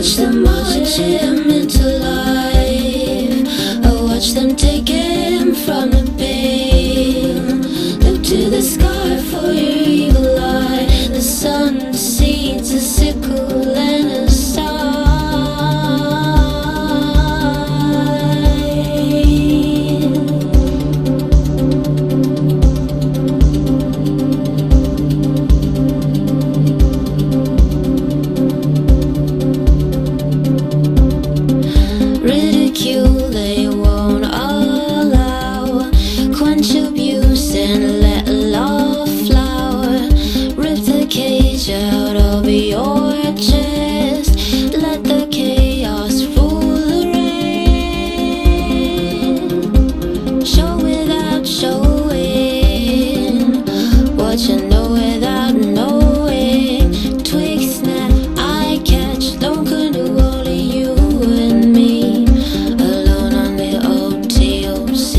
watch them march him into life. I watch them take him from the pain. Look to the sky for your evil eye. The sun seeds a sickle and a sigh. Ridicule they won't allow. Quench abuse and let love flower. Rip the cage out of your chest. Let the chaos rule the rain. Show without showing what you know without knowing. Twig snap, eye catch, don't canoe, only you and me. Alone on the OTOC.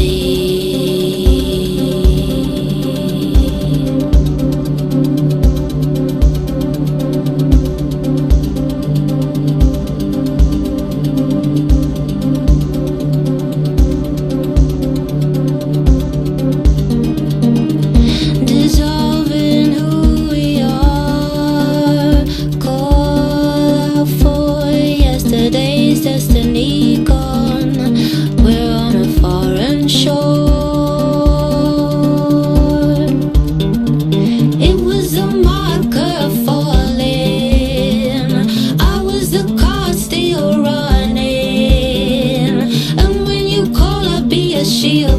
Dissolving who we are. Call out for yesterday's destiny gone. We're on a foreign shore. It was a marker falling. I was the car still running. And when you call, I'll be a shield.